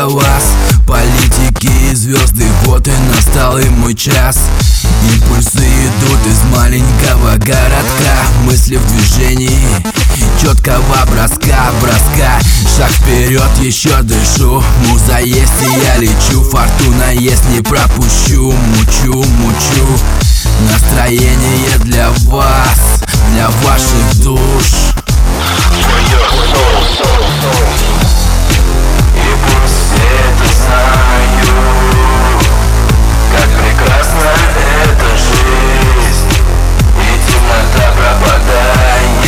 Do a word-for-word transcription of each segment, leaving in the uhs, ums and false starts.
вас, политики и звезды, вот и настал и мой час. Импульсы идут из маленького городка, мысли в движении, четкого броска, броска. Шаг вперед, еще дышу, муза есть и я лечу. Фортуна есть, не пропущу, мучу, мучу. Настроение для вас, для ваших душ. И пусть все это знают, как прекрасна эта жизнь, и темнота пропадает.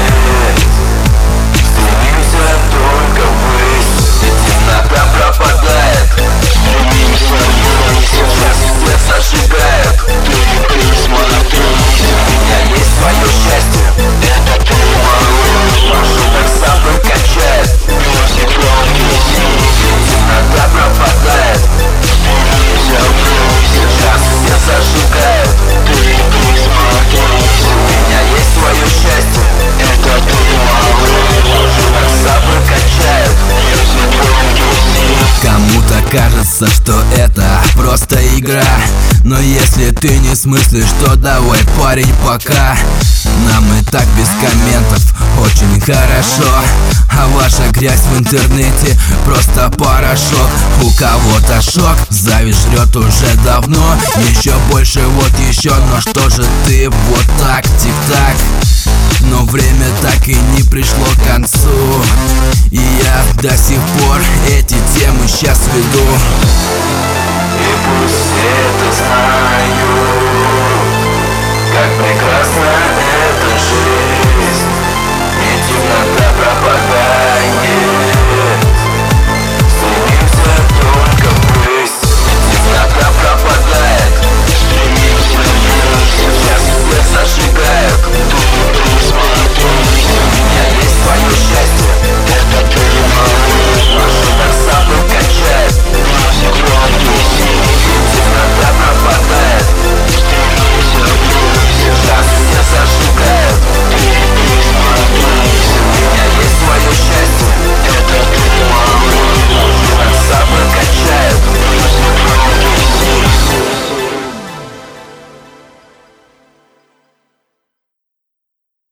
Стремимся только ввысь, и темнота пропадает. Стремимся ввысь, сейчас все зажигает. Ты, ты смотрись, у меня есть твое счастье, это ты малыш. Маршруток сапы качает, песик громкий, темнота пропадает. Стремимся ввысь, сейчас все зажигает. Ты, ты смотрись, у меня есть твое счастье, это ты малыш. Маршруток сапы качает, песик громкий. Кому-то кажется, что это просто игра, но если ты не смыслишь, то давай, парень, пока. Нам и так без комментов очень хорошо, а ваша грязь в интернете просто порошок. У кого-то шок, зависть жрет уже давно, еще больше, вот еще. Но что же ты вот так, тик-так? Но время так и не пришло к концу, и я до сих пор эти темы сейчас веду. И пусть все это знают, как прекрасна эта жизнь.